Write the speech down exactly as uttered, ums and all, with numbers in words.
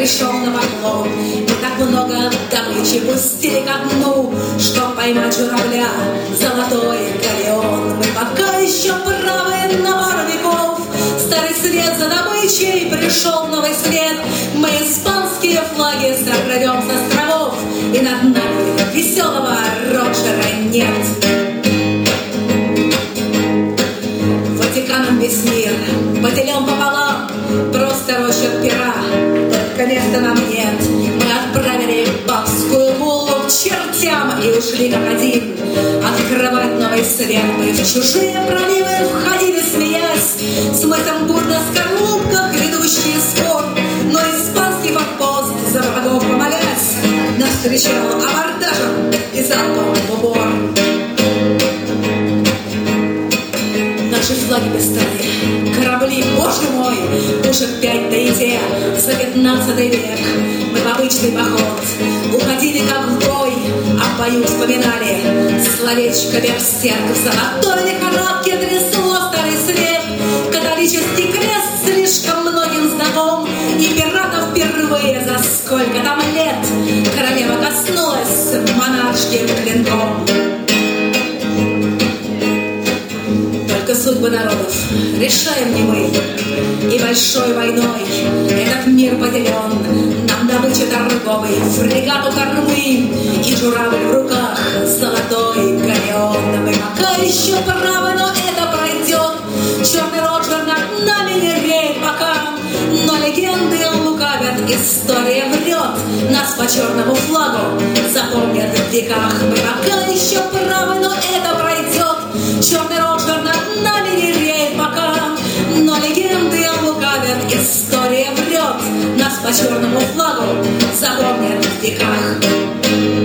пришел на поклон. Мы так много добычи пустили ко дну, чтоб поймать журавля, золотой галеон. Мы пока еще правы на пару веков. Старый свет за добычей, пришел новый свет. Мы испанские флаги сокрадем с островов, и над нами веселого Роджера нет. Ватиканом весь мир поделен пополам, просто роща пера, только места нам нет. Мы отправили папскую буллу к чертям и ушли как один открывать новый свет. Мы в чужие проливы входили, смеясь, с мысом бурь на скорлупках, ведущие спор. Но испанский форпост, за врагов помолясь, нас встречал абордажем и залпом в упор. Наши флаги пестрые, корабли, боже мой, пушек пять, да и те за пятнадцатый век. Мы в обычный поход уходили как в бой, а в бою вспоминали словечко берсерк. В золотой лихорадке трясло старый свет, католический крест слишком многим знаком, и пиратов впервые за сколько там лет королева коснулась монаршим клинком. Судьбы народов решаем не мы, и большой войной этот мир поделен. Нам добыча торговый, фрегат у кормы, и журавль в руках, золотой галеон. Мы пока еще правы, но это пройдет. Черный Роджер над нами не реет пока, но легенды лукавят, история врет. Нас по черному флагу запомнят в веках. Мы пока еще правы, но это пройдет. Черный Роджер над нами не реет пока, но легенды лукавят, история врет. Нас по черному флагу запомнят в веках.